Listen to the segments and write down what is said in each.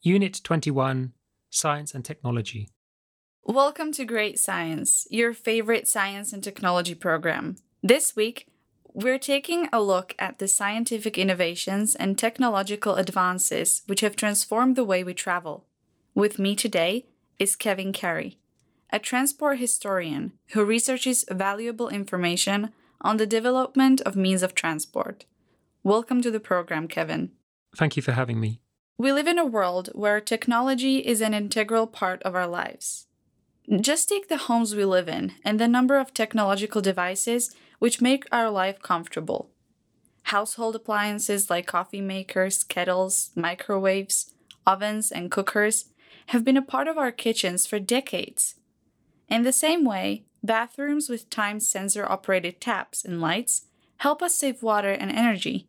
Unit 21, Science and Technology. Welcome to Great Science, your favorite science and technology program. This week, we're taking a look at the scientific innovations and technological advances which have transformed the way we travel. With me today is Kevin Carey, a transport historian who researches valuable information on the development of means of transport. Welcome to the program, Kevin. Thank you for having me. We live in a world where technology is an integral part of our lives. Just take the homes we live in and the number of technological devices which make our life comfortable. Household appliances like coffee makers, kettles, microwaves, ovens, and cookers have been a part of our kitchens for decades. In the same way, bathrooms with time sensor-operated taps and lights help us save water and energy.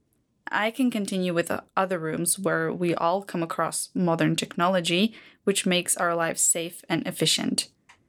I can continue with other rooms where we all come across modern technology, which makes our lives safe and efficient.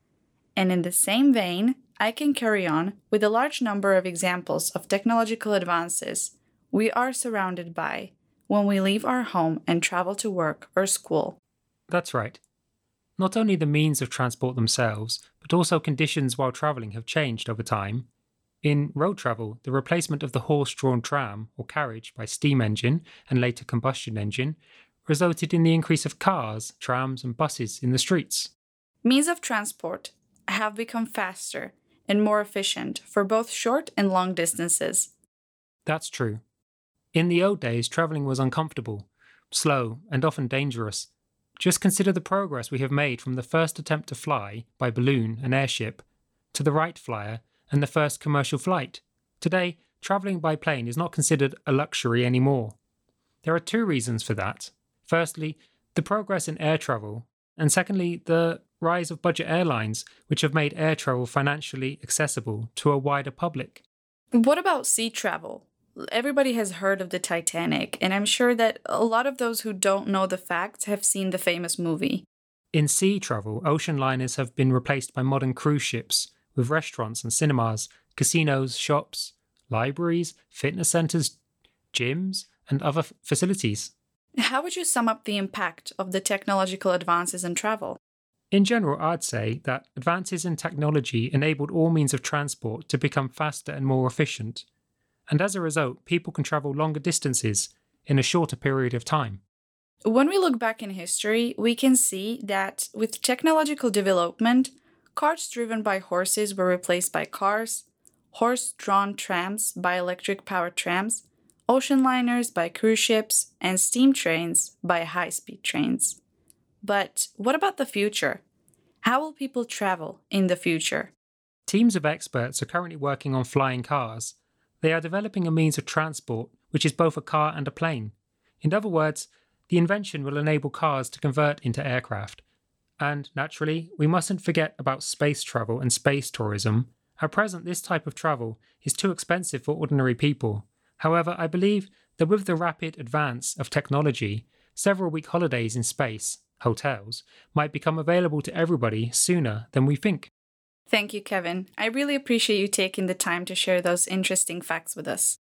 And in the same vein, I can carry on with a large number of examples of technological advances we are surrounded by when we leave our home and travel to work or school. That's right. Not only the means of transport themselves, but also conditions while travelling have changed over time. In road travel, the replacement of the horse-drawn tram or carriage by steam engine and later combustion engine resulted in the increase of cars, trams and buses in the streets. Means of transport have become faster and more efficient for both short and long distances. That's true. In the old days, travelling was uncomfortable, slow and often dangerous. Just consider the progress we have made from the first attempt to fly by balloon and airship to the Wright Flyer and the first commercial flight. Today, travelling by plane is not considered a luxury anymore. There are two reasons for that. Firstly, the progress in air travel, and secondly, the rise of budget airlines, which have made air travel financially accessible to a wider public. What about sea travel? Everybody has heard of the Titanic, and I'm sure that a lot of those who don't know the facts have seen the famous movie. In sea travel, ocean liners have been replaced by modern cruise ships, with restaurants and cinemas, casinos, shops, libraries, fitness centres, gyms, and other facilities. How would you sum up the impact of the technological advances in travel? In general, I'd say that advances in technology enabled all means of transport to become faster and more efficient. And as a result, people can travel longer distances in a shorter period of time. When we look back in history, we can see that with technological development, carts driven by horses were replaced by cars, horse-drawn trams by electric-powered trams, ocean liners by cruise ships, and steam trains by high-speed trains. But what about the future? How will people travel in the future? Teams of experts are currently working on flying cars. They are developing a means of transport which is both a car and a plane. In other words, the invention will enable cars to convert into aircraft. And, naturally, we mustn't forget about space travel and space tourism. At present, this type of travel is too expensive for ordinary people. However, I believe that with the rapid advance of technology, several-week holidays in space, hotels, might become available to everybody sooner than we think. Thank you, Kevin. I really appreciate you taking the time to share those interesting facts with us.